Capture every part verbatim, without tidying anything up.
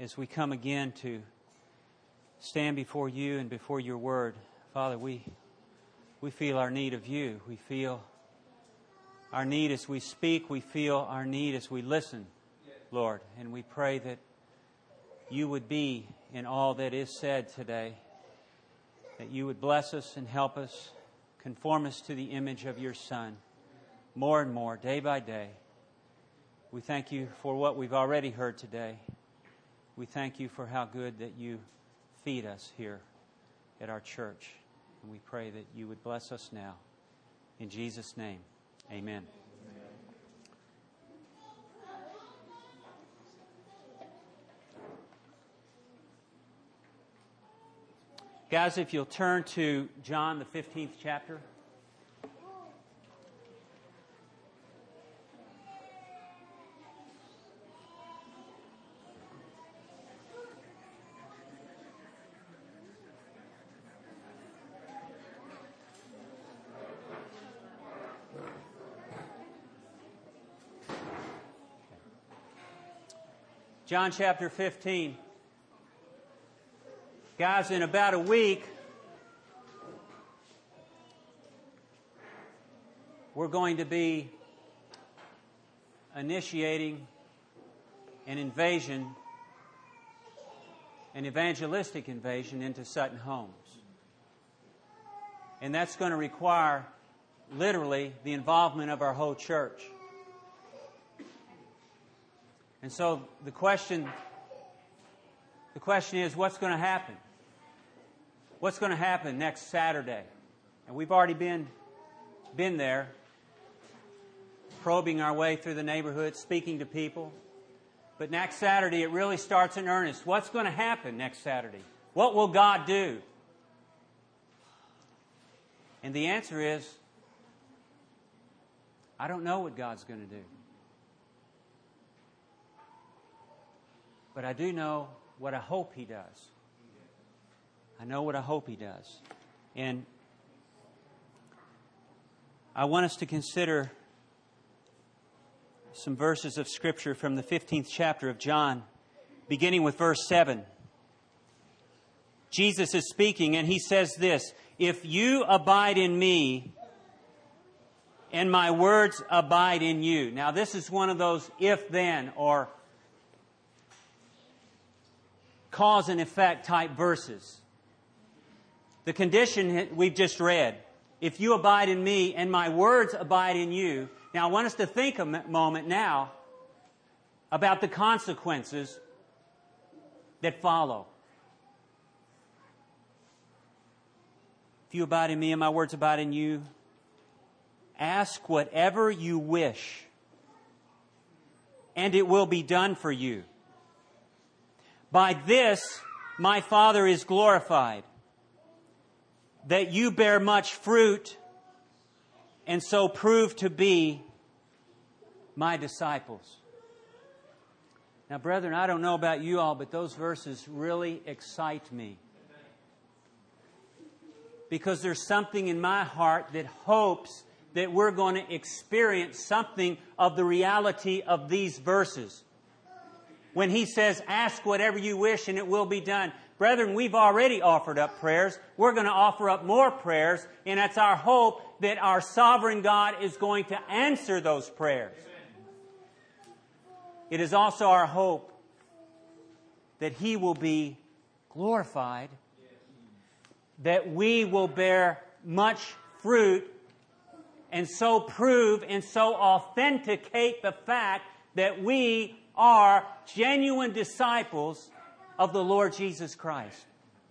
as we come again to stand before you and before your word, Father, we we feel our need of you. We feel our need as we speak. We feel our need as we listen, Lord. And we pray that you would be in all that is said today, that you would bless us and help us, conform us to the image of your Son more and more, day by day. We thank you for what we've already heard today. We thank you for how good that you feed us here at our church. And we pray that you would bless us now. In Jesus' name, amen. Guys, if you'll turn to John, the fifteenth chapter. John chapter fifteen. Guys, in about a week, we're going to be initiating an invasion, an evangelistic invasion into Sutton Homes. And that's going to require, literally, the involvement of our whole church. And so the question, the question is, what's going to happen? What's going to happen next Saturday? And we've already been, been there, probing our way through the neighborhood, speaking to people. But next Saturday, it really starts in earnest. What's going to happen next Saturday? What will God do? And the answer is, I don't know what God's going to do. But I do know what I hope He does. I know what I hope He does. And I want us to consider some verses of Scripture from the fifteenth chapter of John, beginning with verse seven. Jesus is speaking, and He says this, "If you abide in me, and my words abide in you." Now, this is one of those if-then or cause and effect type verses. The condition we've just read, if you abide in me and my words abide in you. Now I want us to think a moment now about the consequences that follow. If you abide in me and my words abide in you, ask whatever you wish, and it will be done for you. By this my Father is glorified, that you bear much fruit and so prove to be my disciples. Now, brethren, I don't know about you all, but those verses really excite me. Because there's something in my heart that hopes that we're going to experience something of the reality of these verses. When He says, ask whatever you wish and it will be done. Brethren, we've already offered up prayers. We're going to offer up more prayers. And that's our hope that our sovereign God is going to answer those prayers. It is also our hope that He will be glorified, that we will bear much fruit and so prove and so authenticate the fact that we are genuine disciples of the Lord Jesus Christ.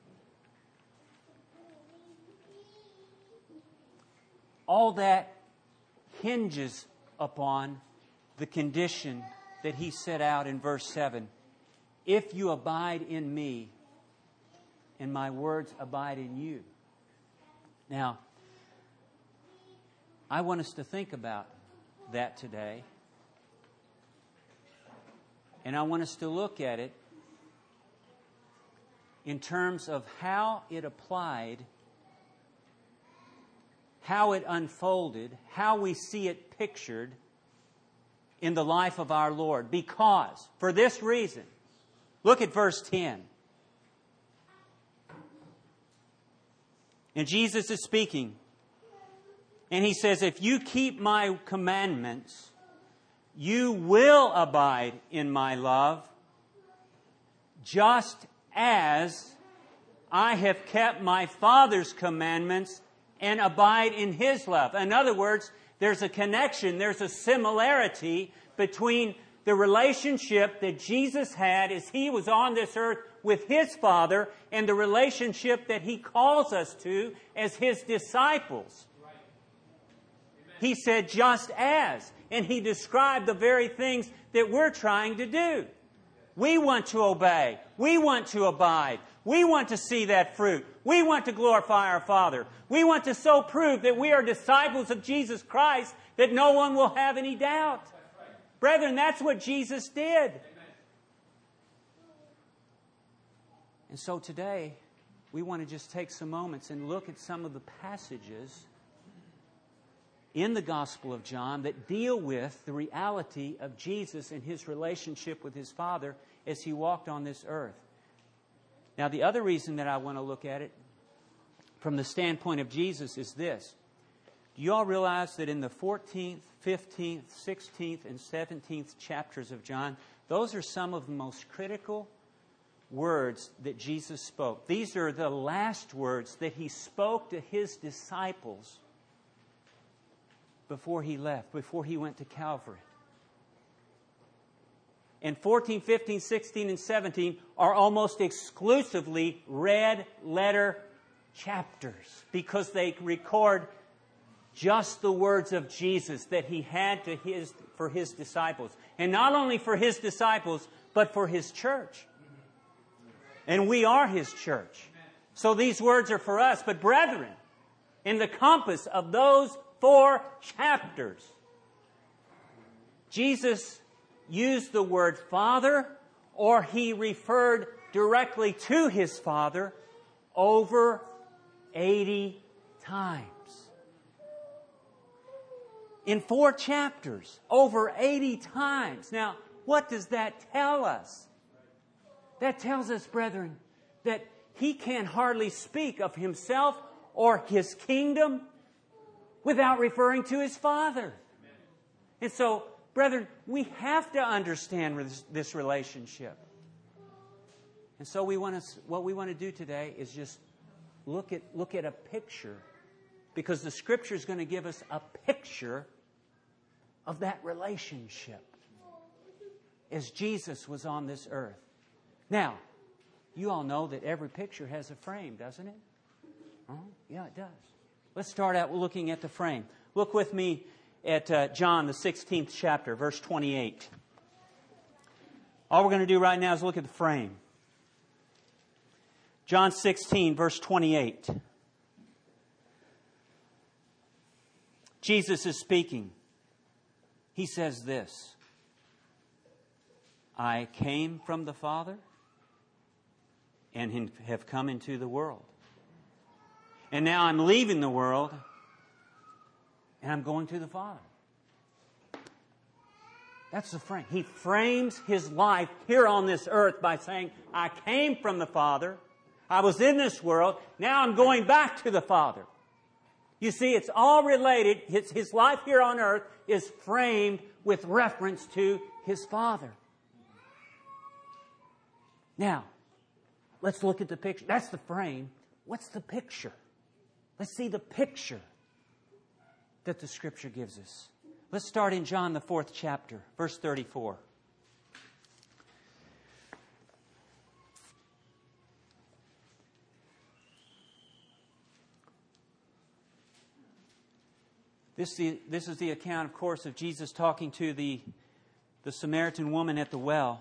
All that hinges upon the condition that He set out in verse seven. If you abide in me and my words abide in you. Now, I want us to think about that today. And I want us to look at it in terms of how it applied, how it unfolded, how we see it pictured in the life of our Lord. Because, for this reason, Look at verse ten. And Jesus is speaking. And He says, if you keep my commandments, you will abide in my love, just as I have kept my Father's commandments and abide in His love. In other words, there's a connection, there's a similarity between the relationship that Jesus had as He was on this earth with His Father and the relationship that He calls us to as His disciples. Right. He said, just as. And He described the very things that we're trying to do. We want to obey. We want to abide. We want to see that fruit. We want to glorify our Father. We want to so prove that we are disciples of Jesus Christ that no one will have any doubt. Brethren, that's what Jesus did. Amen. And so today, we want to just take some moments and look at some of the passages in the Gospel of John that deal with the reality of Jesus and His relationship with His Father as He walked on this earth. Now, the other reason that I want to look at it from the standpoint of Jesus is this. Do you all realize that in the fourteenth, fifteenth, sixteenth, and seventeenth chapters of John, those are some of the most critical words that Jesus spoke. These are the last words that He spoke to His disciples before He left, before He went to Calvary. And fourteen, fifteen, sixteen, and seventeen are almost exclusively red letter chapters because they record just the words of Jesus that He had to his, for His disciples. And not only for His disciples, but for His church. And we are His church. So these words are for us. But brethren, in the compass of those four chapters, Jesus used the word Father, or He referred directly to His Father over eighty times. In four chapters, over eighty times. Now, what does that tell us? That tells us, brethren, that He can hardly speak of Himself or His kingdom without referring to His Father. And so, brethren, we have to understand this, this relationship. And so we want to, what we want to do today is just look at, look at a picture, because the Scripture is going to give us a picture of that relationship as Jesus was on this earth. Now, you all know that every picture has a frame, doesn't it? Oh, yeah, it does. Let's start out looking at the frame. Look with me at uh, John, the sixteenth chapter, verse twenty-eight. All we're going to do right now is look at the frame. John sixteen, verse twenty-eight. Jesus is speaking. He says this, I came from the Father and have come into the world. And now I'm leaving the world and I'm going to the Father. That's the frame. He frames His life here on this earth by saying, I came from the Father. I was in this world. Now I'm going back to the Father. You see, it's all related. His, his life here on earth is framed with reference to His Father. Now, let's look at the picture. That's the frame. What's the picture? Let's see the picture that the Scripture gives us. Let's start in John, the fourth chapter, verse thirty-four. This, the, this is the account, of course, of Jesus talking to the, the Samaritan woman at the well.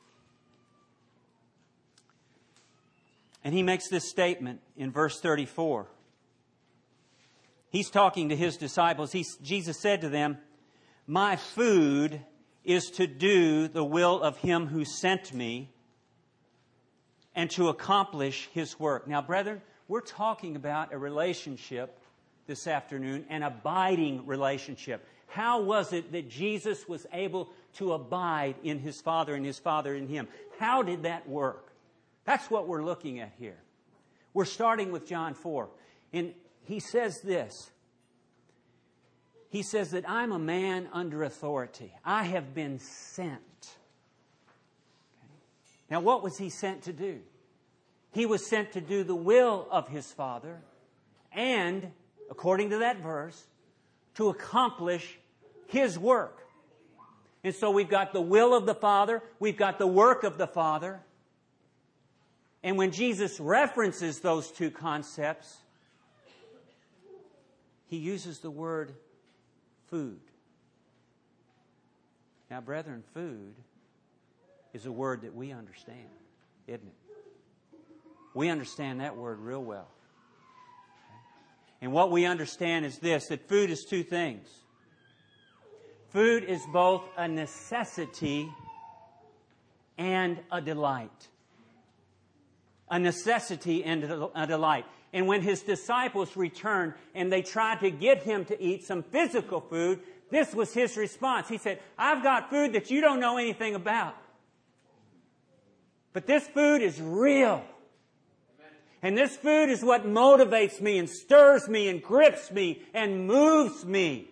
And He makes this statement in verse thirty-four. He's talking to His disciples. He, Jesus said to them, my food is to do the will of Him who sent me and to accomplish His work. Now, brethren, we're talking about a relationship this afternoon, an abiding relationship. How was it that Jesus was able to abide in His Father and His Father in Him? how did that work? That's what we're looking at here. We're starting with John four. And he says this. He says that I'm a man under authority. I have been sent. Okay. Now, what was he sent to do? He was sent to do the will of his Father and, according to that verse, to accomplish his work. And so we've got the will of the Father, we've got the work of the Father. And when Jesus references those two concepts, he uses the word food. Now, brethren, food is a word that we understand, isn't it? We understand that word real well. And what we understand is this, that food is two things. Food is both a necessity and a delight. A necessity and a delight. And when his disciples returned and they tried to get him to eat some physical food, this was his response. He said, I've got food that you don't know anything about. But this food is real. And this food is what motivates me and stirs me and grips me and moves me.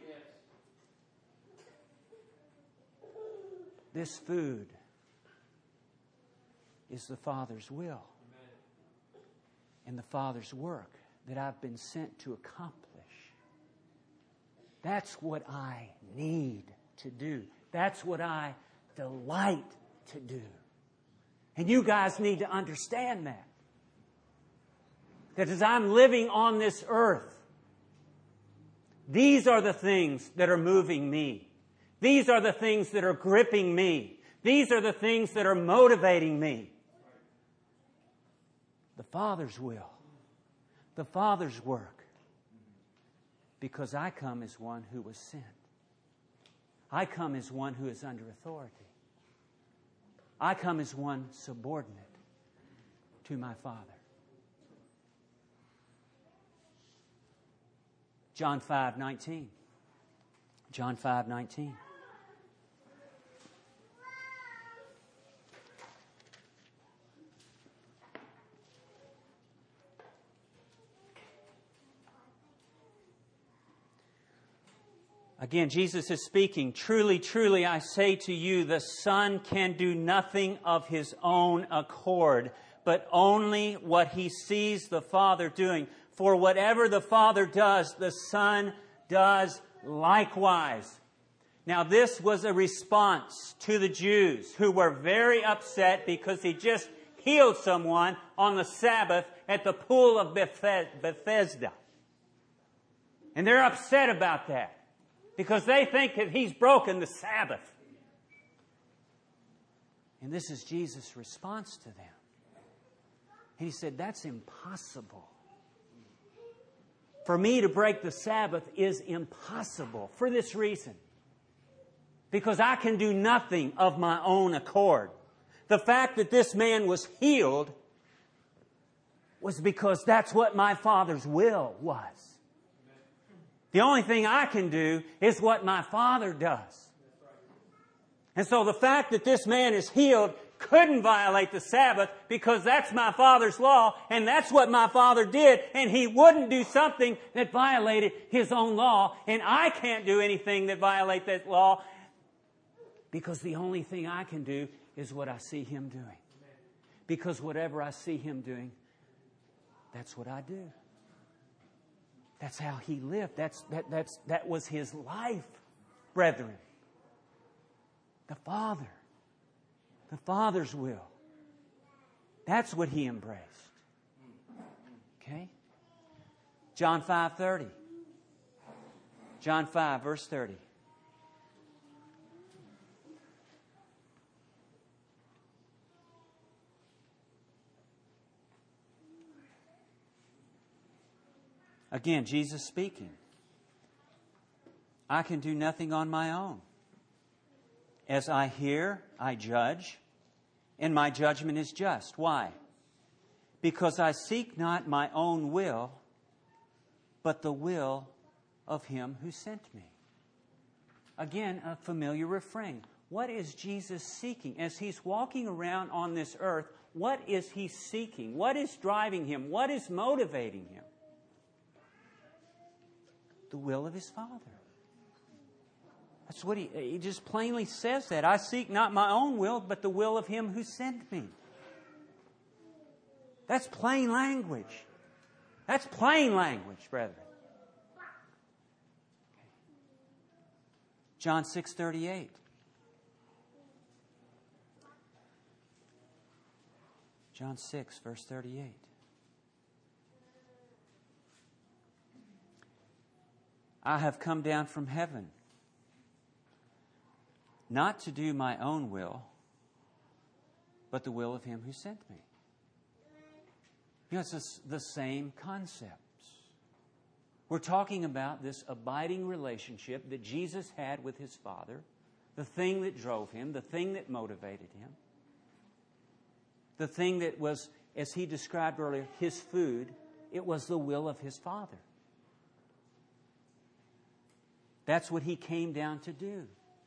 This food is the Father's will and the Father's work that I've been sent to accomplish. That's what I need to do. That's what I delight to do. And you guys need to understand that. That as I'm living on this earth, these are the things that are moving me. These are the things that are gripping me. These are the things that are motivating me. The Father's will. The Father's work. Because I come as one who was sent. I come as one who is under authority. I come as one subordinate to my Father. John five nineteen. John five nineteen. Again, Jesus is speaking. Truly, truly, I say to you, the Son can do nothing of His own accord, but only what He sees the Father doing. For whatever the Father does, the Son does likewise. Now, this was a response to the Jews who were very upset because He just healed someone on the Sabbath at the pool of Bethesda. And they're upset about that, because they think that He's broken the Sabbath. And this is Jesus' response to them. And He said, that's impossible. For me to break the Sabbath is impossible for this reason. Because I can do nothing of my own accord. The fact that this man was healed was because that's what my Father's will was. The only thing I can do is what my Father does. And so the fact that this man is healed couldn't violate the Sabbath, because that's my Father's law and that's what my Father did, and He wouldn't do something that violated His own law, and I can't do anything that violates that law, because the only thing I can do is what I see Him doing. Because whatever I see Him doing, that's what I do. That's how He lived. That's, that, that's, that was His life, brethren. The Father. The Father's will. That's what He embraced. Okay? John five thirty. John five, verse thirty. Again, Jesus speaking. I can do nothing on my own. As I hear, I judge, and my judgment is just. Why? Because I seek not my own will, but the will of Him who sent me. Again, a familiar refrain. What is Jesus seeking? As He's walking around on this earth, what is He seeking? What is driving Him? What is motivating Him? The will of His Father. That's what He, He just plainly says that. I seek not my own will, but the will of Him who sent me. That's plain language. That's plain language, brethren. John six thirty-eight. John six, verse thirty-eight. I have come down from heaven, not to do my own will, but the will of Him who sent me. You know, it's the same concepts. We're talking about this abiding relationship that Jesus had with His Father, the thing that drove Him, the thing that motivated Him, the thing that was, as He described earlier, His food. It was the will of His Father. That's what He came down to do.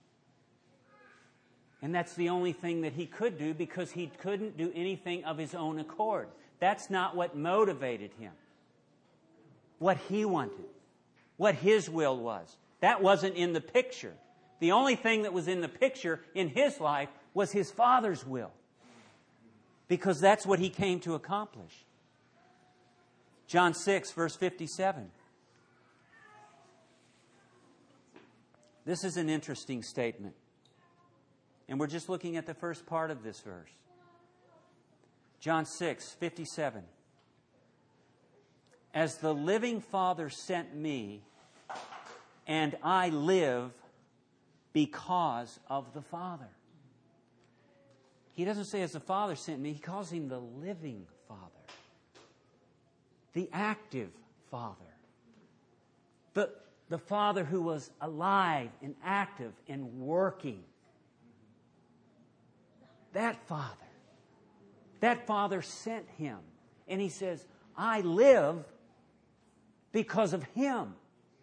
And that's the only thing that He could do, because He couldn't do anything of His own accord. That's not what motivated Him. What He wanted. What His will was. That wasn't in the picture. The only thing that was in the picture in His life was His Father's will. Because that's what He came to accomplish. John six, verse fifty-seven. This is an interesting statement. And we're just looking at the first part of this verse. John six, fifty-seven. As the living Father sent me, and I live because of the Father. He doesn't say as the Father sent me. He calls Him the living Father. The active Father. The, the Father who was alive and active and working. That Father. That Father sent Him. And He says, I live because of Him.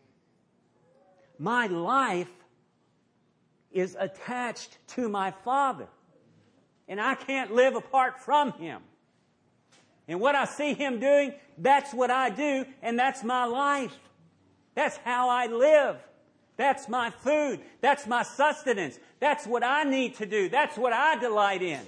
My life is attached to my Father. And I can't live apart from Him. And what I see Him doing, that's what I do, and that's my life. That's how I live. That's my food. That's my sustenance. That's what I need to do. That's what I delight in.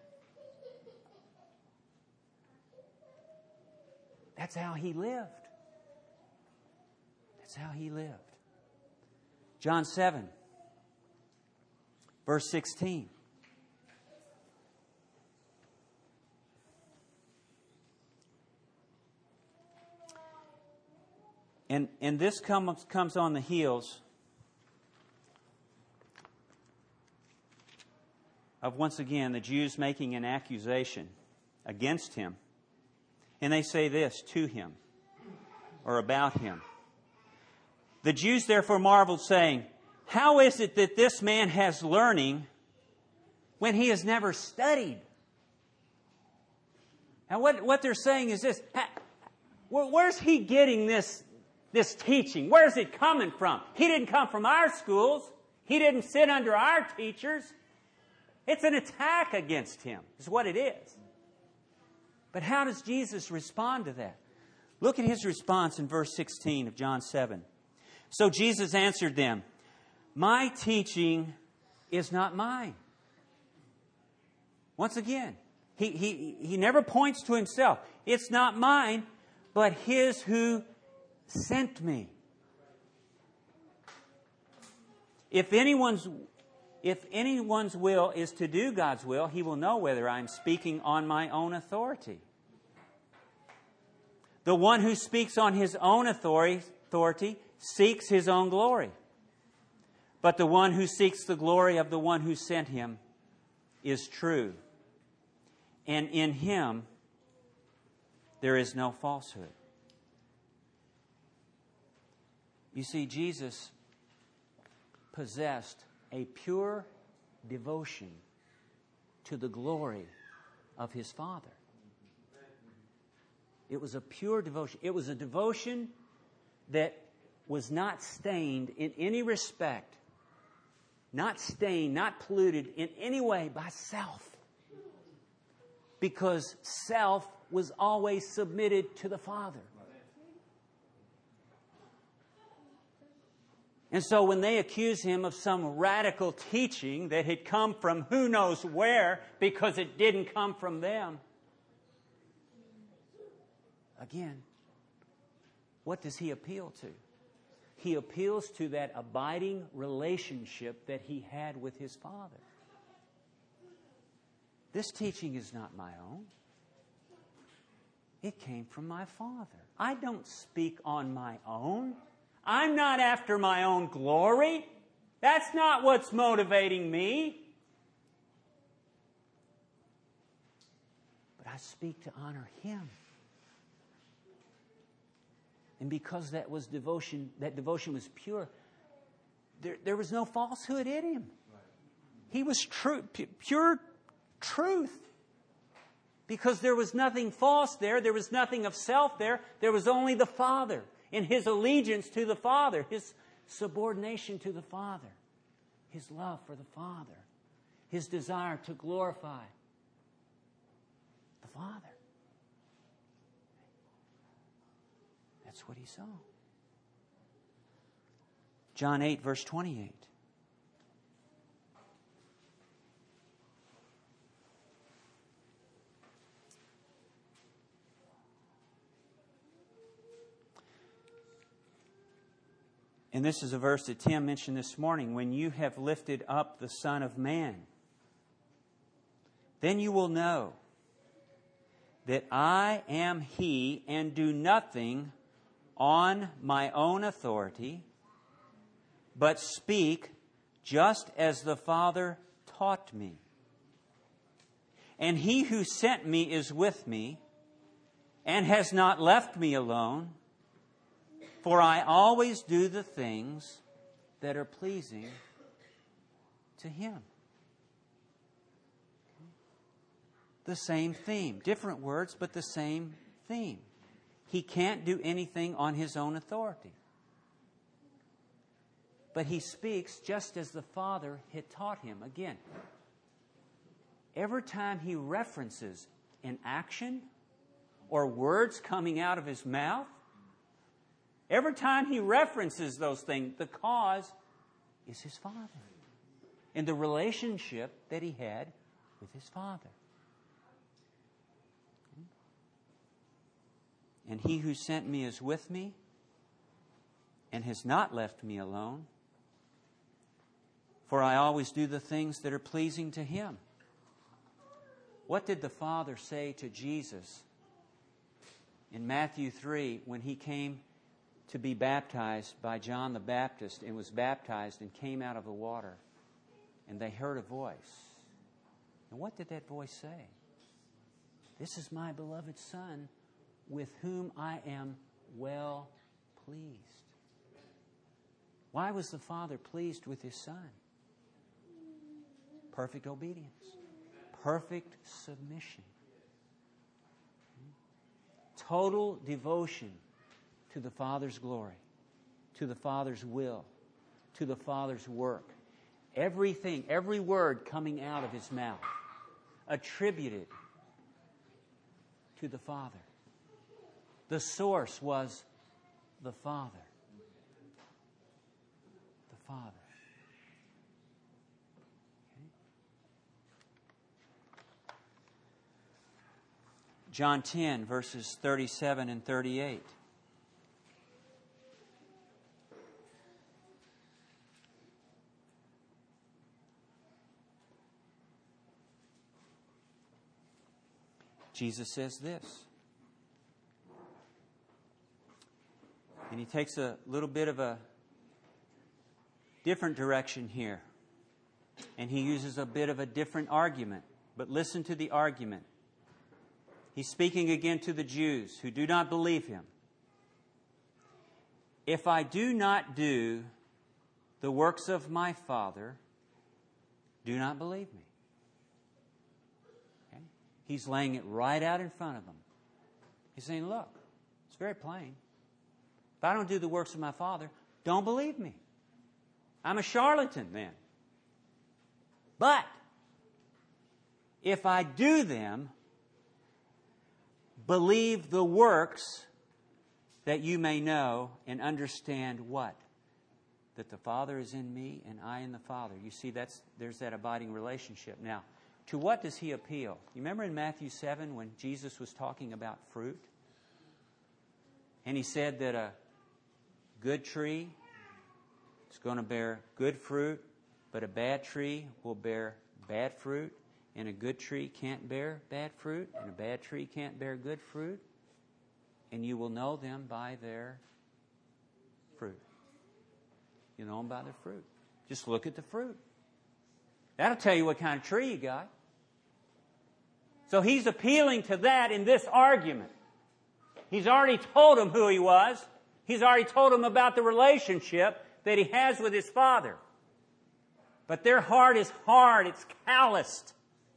That's how He lived. That's how He lived. John seven, verse sixteen. And, and this comes, comes on the heels of, once again, the Jews making an accusation against Him. And they say this to Him, or about Him. The Jews therefore marveled, saying, how is it that this man has learning when he has never studied? Now what, what they're saying is this. Where's he getting this, this teaching? Where's it coming from? He didn't come from our schools. He didn't sit under our teachers. It's an attack against him, is what it is. But how does Jesus respond to that? Look at His response in verse sixteen of John seven. So Jesus answered them, my teaching is not mine. Once again, he, he, he never points to Himself. It's not mine, but His who sent me. If anyone's, if anyone's will is to do God's will, he will know whether I'm speaking on my own authority. The one who speaks on his own authority, authority seeks his own glory. But the one who seeks the glory of the one who sent him is true. And in Him there is no falsehood. You see, Jesus possessed a pure devotion to the glory of His Father. It was a pure devotion. It was a devotion that was not stained in any respect not stained, not polluted in any way by self. Because self was always submitted to the Father. And so when they accuse him of some radical teaching that had come from who knows where because it didn't come from them, again, what does he appeal to? He appeals to that abiding relationship that he had with his Father. This teaching is not my own. It came from my Father. I don't speak on my own. I'm not after my own glory. That's not what's motivating me. But I speak to honor Him. And because that was devotion, that devotion was pure, there, there was no falsehood in him. He was true, pure truth. Because there was nothing false there. There was nothing of self there. There was only the Father in His allegiance to the Father, His subordination to the Father, His love for the Father, His desire to glorify the Father. That's what he saw. John eight, verse twenty-eight. And this is a verse that Tim mentioned this morning. When you have lifted up the Son of Man, then you will know that I am He and do nothing on my own authority, but speak just as the Father taught me. And He who sent me is with me and has not left me alone, for I always do the things that are pleasing to Him. The same theme. Different words, but the same theme. He can't do anything on His own authority. But He speaks just as the Father had taught Him. Again, every time He references an action or words coming out of His mouth, every time He references those things, the cause is His Father and the relationship that He had with His Father. And He who sent me is with me and has not left me alone, for I always do the things that are pleasing to Him. What did the Father say to Jesus in Matthew three when He came to be baptized by John the Baptist and was baptized and came out of the water? And they heard a voice. And what did that voice say? This is my beloved Son, with whom I am well pleased. Why was the Father pleased with His Son? Perfect obedience. Perfect submission. Total devotion to the Father's glory, to the Father's will, to the Father's work. Everything, every word coming out of His mouth, attributed to the Father. The source was the Father. The Father. Okay. John ten, verses thirty-seven and thirty-eight. Jesus says this. And He takes a little bit of a different direction here. And He uses a bit of a different argument. But listen to the argument. He's speaking again to the Jews who do not believe Him. If I do not do the works of my Father, do not believe me. Okay? He's laying it right out in front of them. He's saying, look, it's very plain. If I don't do the works of my Father, don't believe me. I'm a charlatan then. But if I do them, believe the works, that you may know and understand what? That the Father is in me and I in the Father. You see, that's there's that abiding relationship. Now, to what does He appeal? You remember in Matthew seven when Jesus was talking about fruit? And He said that a good tree is going to bear good fruit, but a bad tree will bear bad fruit. And a good tree can't bear bad fruit, and a bad tree can't bear good fruit. And you will know them by their fruit. You know them by their fruit. Just look at the fruit. That'll tell you what kind of tree you got. So He's appealing to that in this argument. He's already told them who He was. He's already told them about the relationship that He has with His Father. But their heart is hard. It's calloused.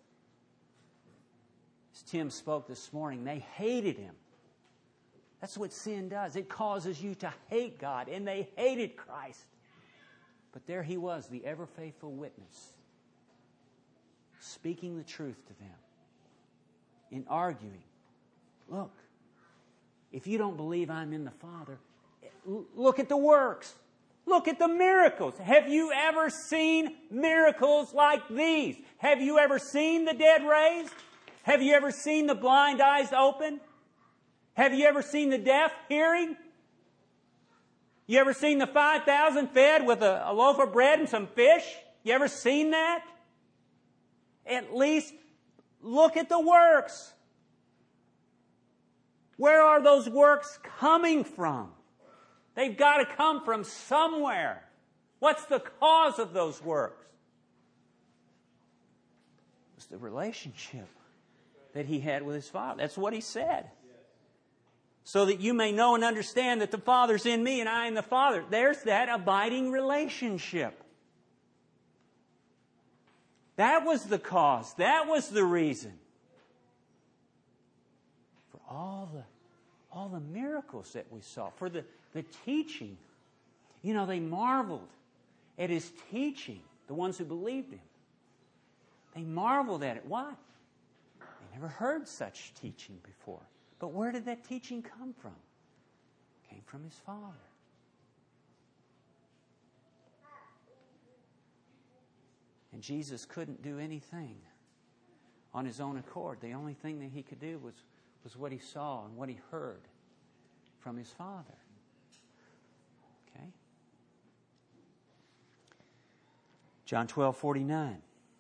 As Tim spoke this morning, they hated Him. That's what sin does. It causes you to hate God, and they hated Christ. But there He was, the ever-faithful witness, speaking the truth to them, in arguing. Look, if you don't believe I'm in the Father, look at the works. Look at the miracles. Have you ever seen miracles like these? Have you ever seen the dead raised? Have you ever seen the blind eyes open? Have you ever seen the deaf hearing? You ever seen the five thousand fed with a, a loaf of bread and some fish? You ever seen that? At least look at the works. Where are those works coming from? They've got to come from somewhere. What's the cause of those works? It's the relationship that He had with His Father. That's what He said. So that you may know and understand that the Father's in me and I in the Father. There's that abiding relationship. That was the cause. That was the reason for all the, all the miracles that we saw. For the, the teaching. You know, they marveled at His teaching, the ones who believed Him. They marveled at it. Why? They never heard such teaching before. But where did that teaching come from? It came from His Father. And Jesus couldn't do anything on His own accord. The only thing that He could do was, was what He saw and what He heard from His Father. Okay? John twelve forty-nine.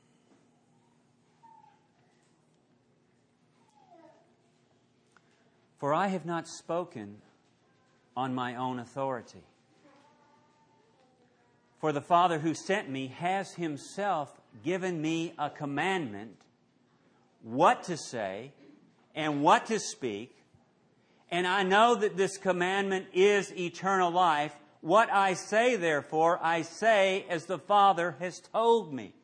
For I have not spoken on my own authority. For the Father who sent me has Himself given me a commandment what to say and what to speak. And I know that this commandment is eternal life. What I say, therefore, I say as the Father has told me.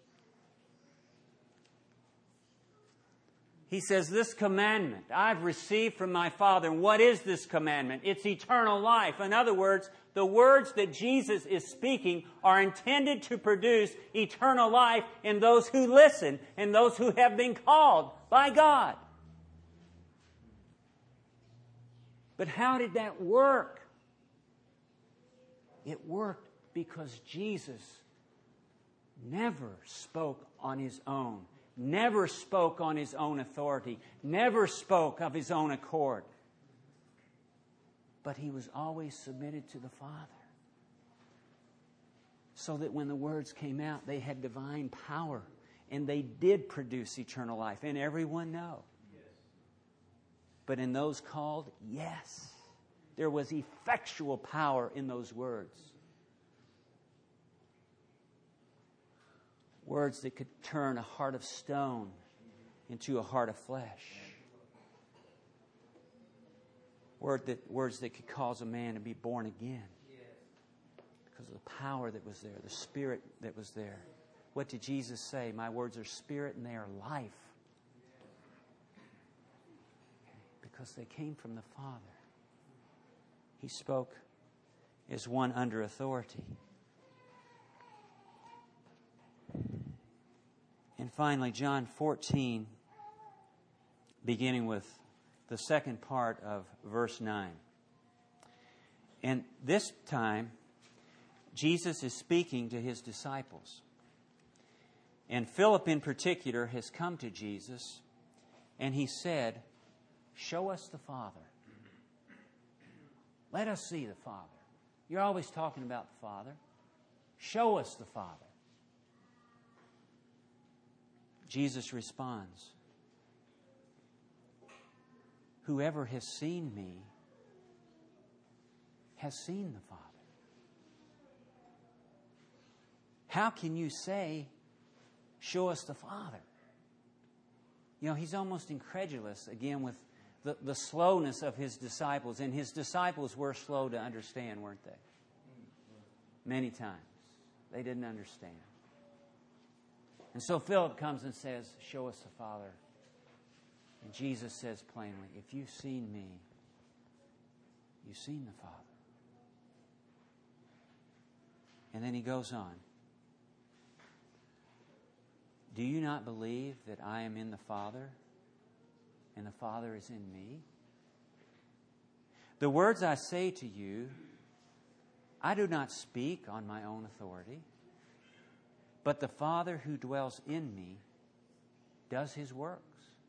He says, this commandment I've received from my Father. And what is this commandment? It's eternal life. In other words, the words that Jesus is speaking are intended to produce eternal life in those who listen and those who have been called by God. But how did that work? It worked because Jesus never spoke on His own. Never spoke on His own authority. Never spoke of His own accord. But He was always submitted to the Father. So that when the words came out, they had divine power. And they did produce eternal life. And everyone know. Yes. But in those called, yes. There was effectual power in those words. Words that could turn a heart of stone into a heart of flesh. Word that, words that could cause a man to be born again. Because of the power that was there, the Spirit that was there. What did Jesus say? My words are spirit and they are life. Because they came from the Father. He spoke as one under authority. finally, John fourteen, beginning with the second part of verse nine. And this time, Jesus is speaking to His disciples. And Philip in particular has come to Jesus, and he said, "Show us the Father. Let us see the Father. You're always talking about the Father. Show us the Father." Jesus responds, "Whoever has seen me has seen the Father. How can you say, 'Show us the Father'?" You know, He's almost incredulous, again, with the, the slowness of His disciples. And His disciples were slow to understand, weren't they? Many times. They didn't understand. And so Philip comes and says, "Show us the Father." And Jesus says plainly, "If you've seen me, you've seen the Father." And then He goes on. "Do you not believe that I am in the Father, and the Father is in me? The words I say to you, I do not speak on my own authority, but the Father who dwells in me does His works.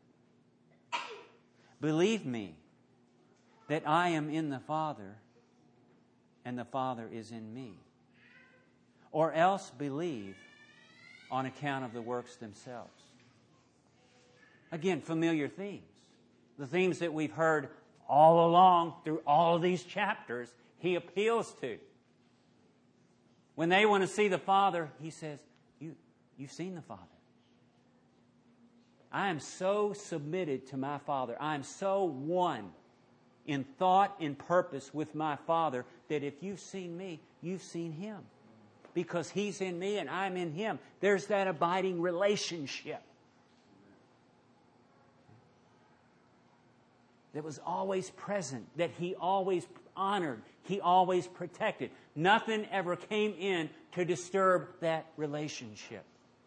Believe me that I am in the Father, and the Father is in me. Or else believe on account of the works themselves." Again, familiar themes. The themes that we've heard all along through all of these chapters, He appeals to. When they want to see the Father, He says, you, you've seen the Father. I am so submitted to my Father. I am so one in thought and purpose with my Father that if you've seen me, you've seen Him. Because He's in me and I'm in Him. There's that abiding relationship that was always present, that He always honored, He always protected. Nothing ever came in to disturb that relationship.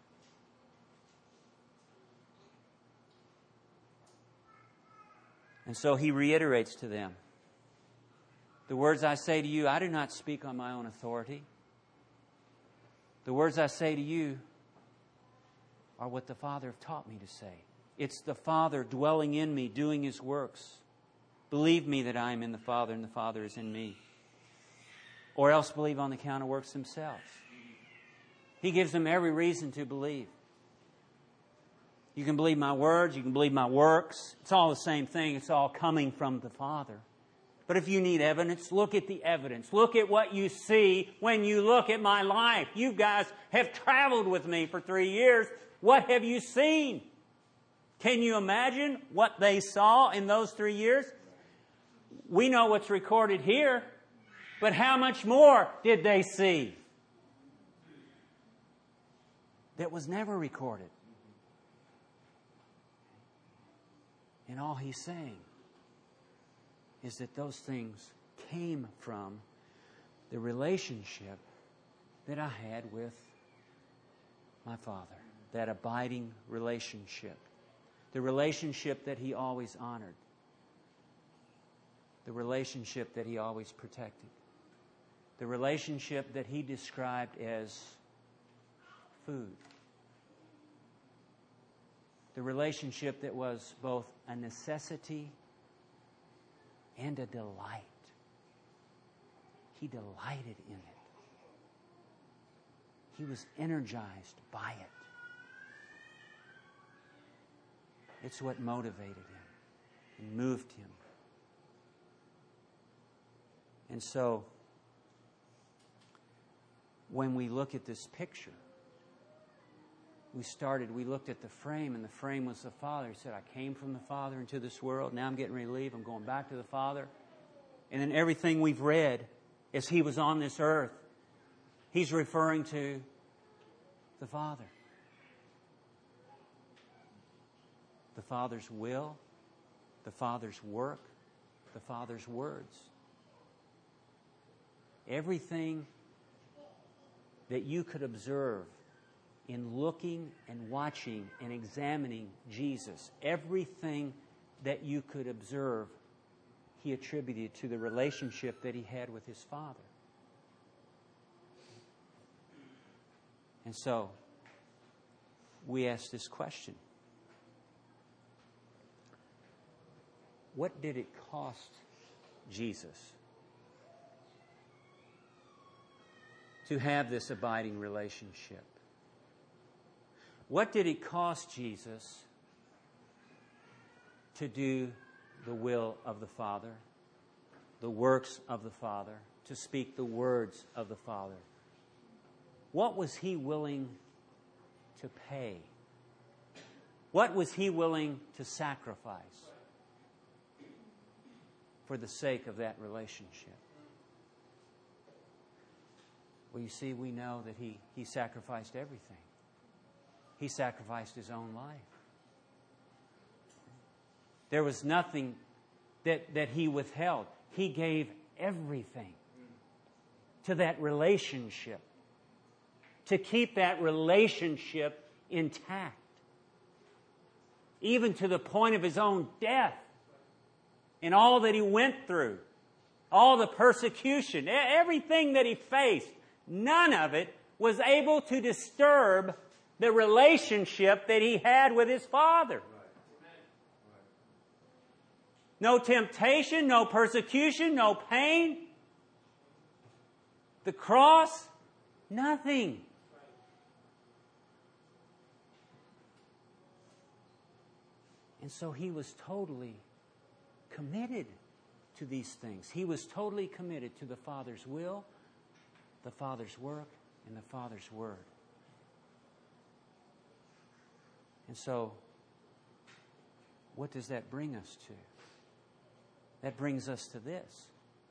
And so He reiterates to them, "The words I say to you, I do not speak on my own authority. The words I say to you are what the Father have taught me to say. It's the Father dwelling in me, doing His works. Believe me that I am in the Father and the Father is in me. Or else believe on the account of works themselves." He gives them every reason to believe. You can believe my words, you can believe my works. It's all the same thing. It's all coming from the Father. But if you need evidence, look at the evidence. Look at what you see when you look at my life. You guys have traveled with me for three years. What have you seen? Can you imagine what they saw in those three years? We know what's recorded here, but how much more did they see that was never recorded? And all He's saying is that those things came from the relationship that I had with my Father. That abiding relationship. The relationship that He always honored. The relationship that He always protected. The relationship that He described as food. The relationship that was both a necessity and a delight. He delighted in it. He was energized by it. It's what motivated Him and moved Him. And so, when we look at this picture, we started, we looked at the frame, and the frame was the Father. He said, I came from the Father into this world. Now I'm getting ready to leave. I'm going back to the Father. And then everything we've read as He was on this earth, He's referring to the Father. The Father's will, the Father's work, the Father's words. Everything that you could observe in looking and watching and examining Jesus. Everything that you could observe, he attributed to the relationship that he had with his Father. And so, we ask this question. What did it cost Jesus to have this abiding relationship? What did it cost Jesus to do the will of the Father, the works of the Father, to speak the words of the Father? What was he willing to pay? What was he willing to sacrifice for the sake of that relationship? Well, you see, we know that he, he sacrificed everything. He sacrificed his own life. There was nothing that, that he withheld. He gave everything to that relationship, to keep that relationship intact, even to the point of his own death and all that he went through, all the persecution, everything that he faced. None of it was able to disturb the relationship that he had with his Father. No temptation, no persecution, no pain. The cross, nothing. And so he was totally committed to these things. He was totally committed to the Father's will, the Father's work, and the Father's word. And so, what does that bring us to? That brings us to this.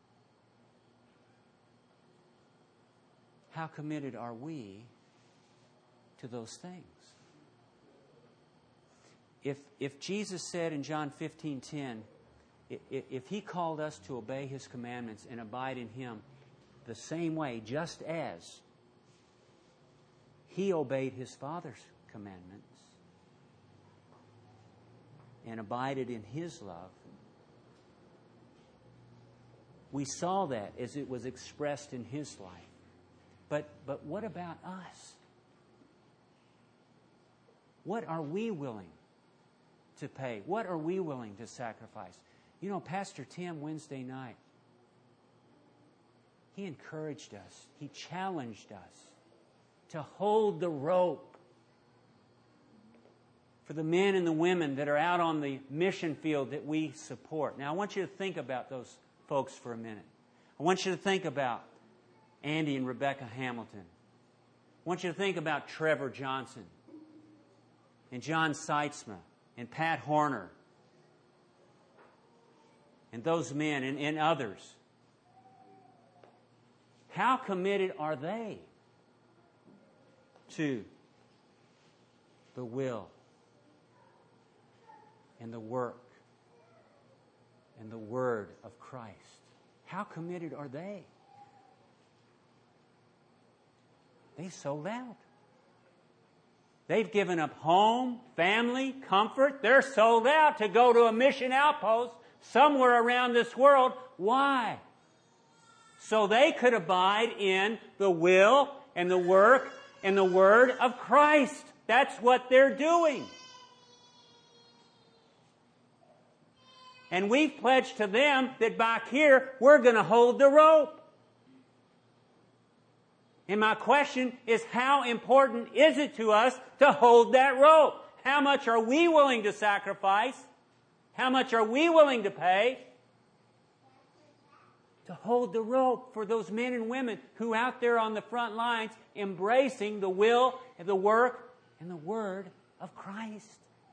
How committed are we to those things? If, if Jesus said in John fifteen ten, if, if he called us to obey his commandments and abide in him the same way, just as he obeyed his Father's commandments and abided in his love, we saw that as it was expressed in his life. But, but what about us? What are we willing to pay? What are we willing to sacrifice? You know, Pastor Tim, Wednesday night, he encouraged us. He challenged us to hold the rope for the men and the women that are out on the mission field that we support. Now, I want you to think about those folks for a minute. I want you to think about Andy and Rebecca Hamilton. I want you to think about Trevor Johnson and John Seitzma and Pat Horner and those men and, and others. How committed are they to the will and the work and the word of Christ? How committed are they? They've sold out. They've given up home, family, comfort. They're sold out to go to a mission outpost somewhere around this world. Why? So they could abide in the will and the work and the word of Christ. That's what they're doing. And we've pledged to them that back here, we're going to hold the rope. And my question is, how important is it to us to hold that rope? How much are we willing to sacrifice? How much are we willing to pay to hold the rope for those men and women who out there on the front lines embracing the will and the work and the word of Christ?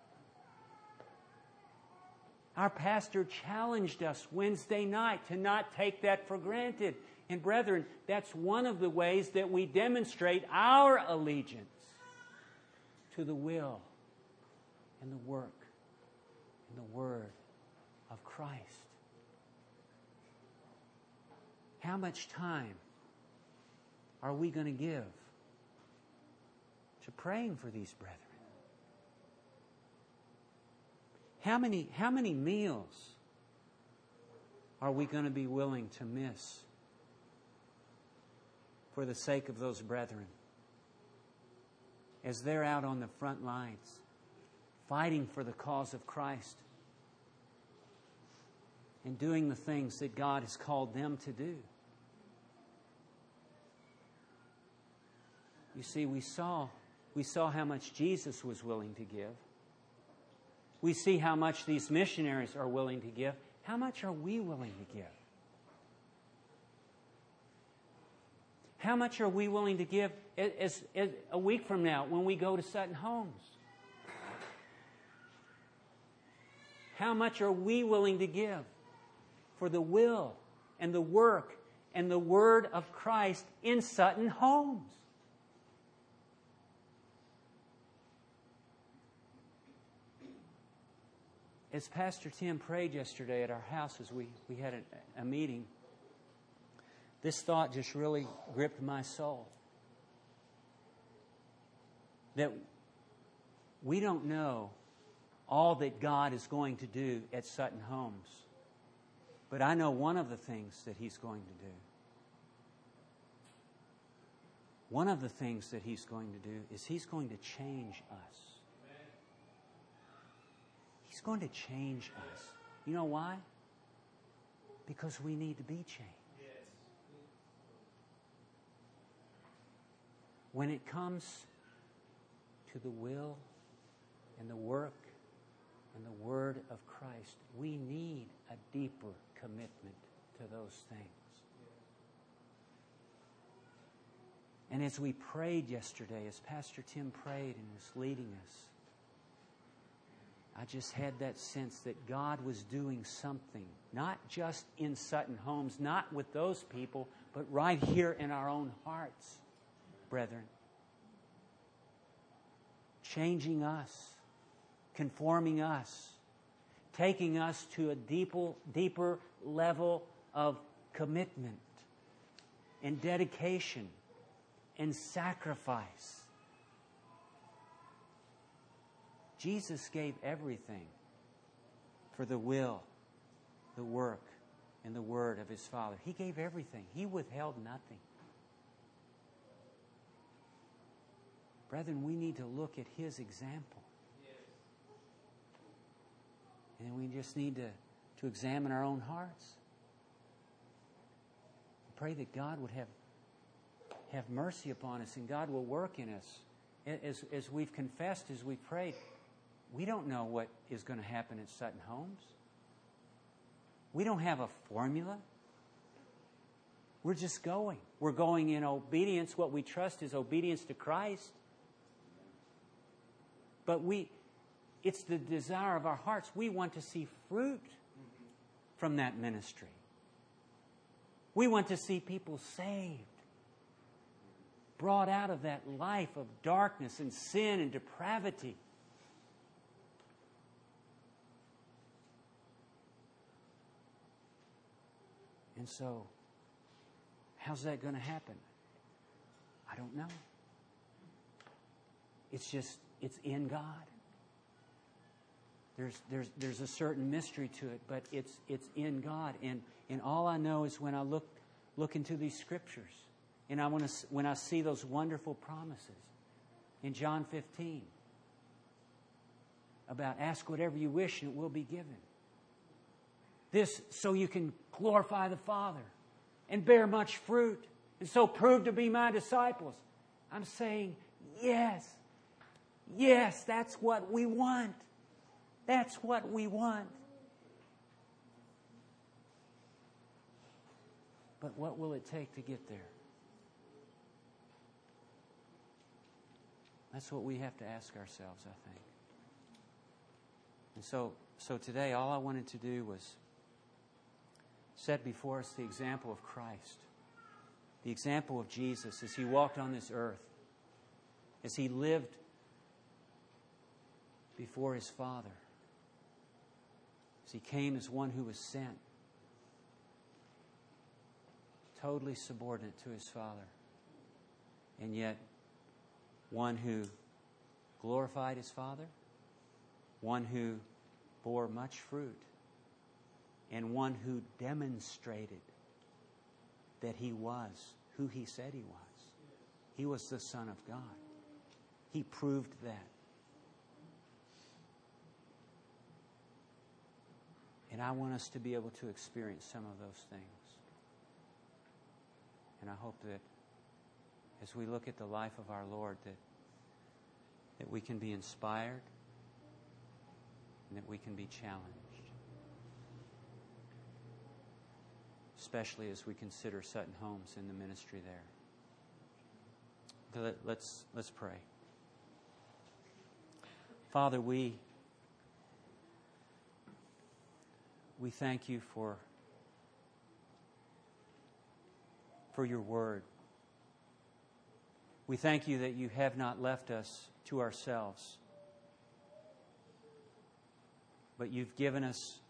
Our pastor challenged us Wednesday night to not take that for granted. And brethren, that's one of the ways that we demonstrate our allegiance to the will and the work and the word of Christ. How much time are we going to give to praying for these brethren? How many, how many meals are we going to be willing to miss for the sake of those brethren as they're out on the front lines fighting for the cause of Christ and doing the things that God has called them to do? You see, we saw, we saw how much Jesus was willing to give. We see how much these missionaries are willing to give. How much are we willing to give? How much are we willing to give as, as a week from now when we go to Sutton Homes? How much are we willing to give for the will and the work and the word of Christ in Sutton Homes? As Pastor Tim prayed yesterday at our house as we, we had a, a meeting, this thought just really gripped my soul. That we don't know all that God is going to do at Sutton Homes. But I know one of the things that He's going to do. One of the things that He's going to do is He's going to change us. He's going to change us. You know why? Because we need to be changed. When it comes to the will and the work and the word of Christ, we need a deeper commitment to those things. And as we prayed yesterday, as Pastor Tim prayed and was leading us, I just had that sense that God was doing something, not just in Sutton Homes, not with those people, but right here in our own hearts, brethren. Changing us, conforming us, taking us to a deeper, deeper level of commitment and dedication and sacrifice. Jesus gave everything for the will, the work, and the word of His Father. He gave everything. He withheld nothing. Brethren, we need to look at His example. And we just need to, to examine our own hearts. Pray that God would have, have mercy upon us and God will work in us. As, as we've confessed, as we've prayed, we don't know what is going to happen at Sutton Homes. We don't have a formula. We're just going. We're going in obedience. What we trust is obedience to Christ. But we, it's the desire of our hearts. We want to see fruit from that ministry. We want to see people saved, brought out of that life of darkness and sin and depravity. And so, how's that going to happen? I don't know. It's just, it's in God. There's, there's, there's a certain mystery to it, but it's, it's in God. And, and all I know is when I look, look into these Scriptures, and I want to, when I see those wonderful promises in John fifteen about ask whatever you wish and it will be given. This so you can glorify the Father and bear much fruit and so prove to be my disciples. I'm saying, yes, yes, that's what we want. That's what we want. But what will it take to get there? That's what we have to ask ourselves, I think. And so, so today, all I wanted to do was set before us the example of Christ, the example of Jesus as He walked on this earth, as He lived before His Father, as He came as one who was sent, totally subordinate to His Father, and yet one who glorified His Father, one who bore much fruit, and one who demonstrated that He was who He said He was. He was the Son of God. He proved that. And I want us to be able to experience some of those things. And I hope that as we look at the life of our Lord, that, that we can be inspired and that we can be challenged. Especially as we consider Sutton Homes in the ministry there. Let, let's, let's pray. Father, we, we thank You for, for Your Word. We thank You that You have not left us to ourselves, but You've given us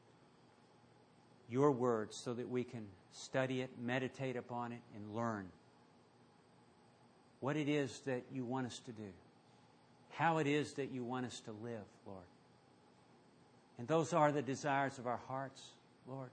Your Word so that we can study it, meditate upon it, and learn what it is that You want us to do, how it is that You want us to live, Lord. And those are the desires of our hearts, Lord.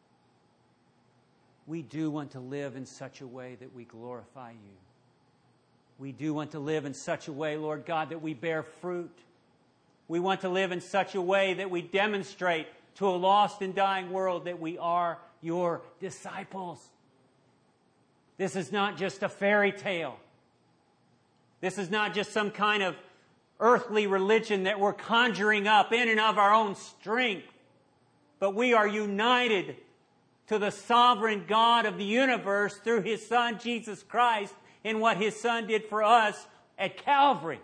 We do want to live in such a way that we glorify You. We do want to live in such a way, Lord God, that we bear fruit. We want to live in such a way that we demonstrate to a lost and dying world that we are Your disciples. This is not just a fairy tale. This is not just some kind of earthly religion that we're conjuring up in and of our own strength. But we are united to the sovereign God of the universe through His Son, Jesus Christ, in what His Son did for us at Calvary.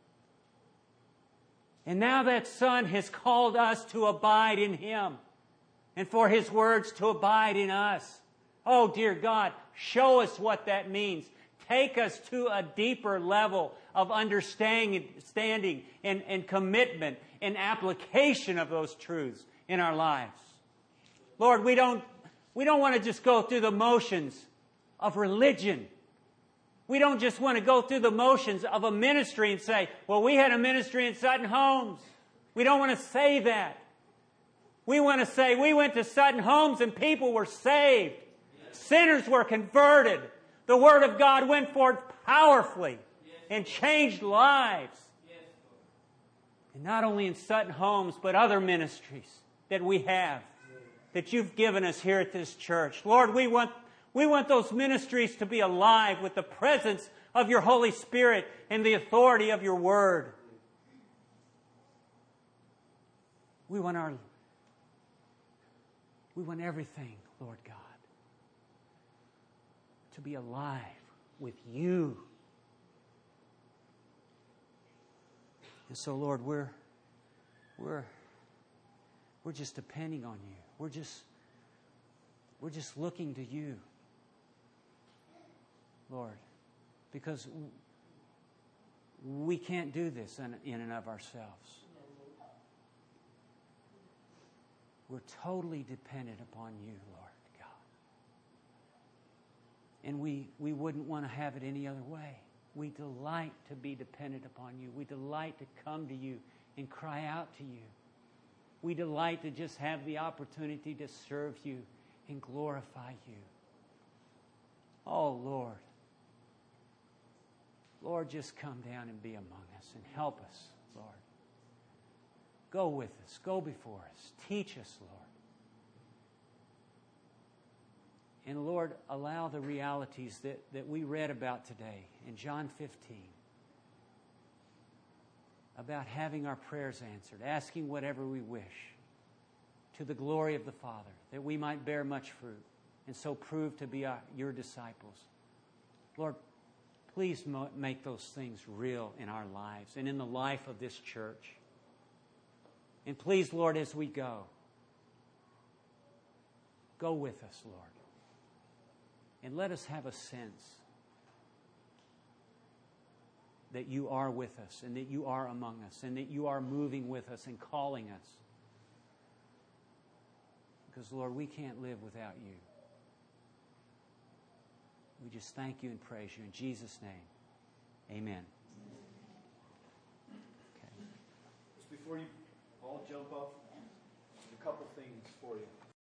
And now that Son has called us to abide in Him and for His words to abide in us. Oh, dear God, show us what that means. Take us to a deeper level of understanding standing and, and commitment and application of those truths in our lives. Lord, we don't, we don't want to just go through the motions of religion. We don't just want to go through the motions of a ministry and say, well, we had a ministry in Sutton Homes. We don't want to say that. We want to say we went to Sutton Homes and people were saved. Yes. Sinners were converted. The Word of God went forth powerfully yes. and changed lives. Yes. And not only in Sutton Homes, but other ministries that we have, yes. that You've given us here at this church. Lord, we want We want those ministries to be alive with the presence of Your Holy Spirit and the authority of Your Word. We want our, we want everything, Lord God, to be alive with You. And so, Lord, we're we're we're just depending on You. We're just we're just looking to You, Lord, because we can't do this in, in and of ourselves. We're totally dependent upon You, Lord God. And we, we wouldn't want to have it any other way. We delight to be dependent upon You. We delight to come to You and cry out to You. We delight to just have the opportunity to serve You and glorify You. Oh, Lord. Lord, just come down and be among us and help us, Lord. Go with us. Go before us. Teach us, Lord. And Lord, allow the realities that, that we read about today in John fifteen about having our prayers answered, asking whatever we wish to the glory of the Father, that we might bear much fruit and so prove to be our, Your disciples. Lord, please mo- make those things real in our lives and in the life of this church. And please, Lord, as we go, go with us, Lord. And let us have a sense that You are with us and that You are among us and that You are moving with us and calling us. Because, Lord, we can't live without You. We just thank You and praise You. In Jesus' name, amen. before you all jump up, a couple things for you.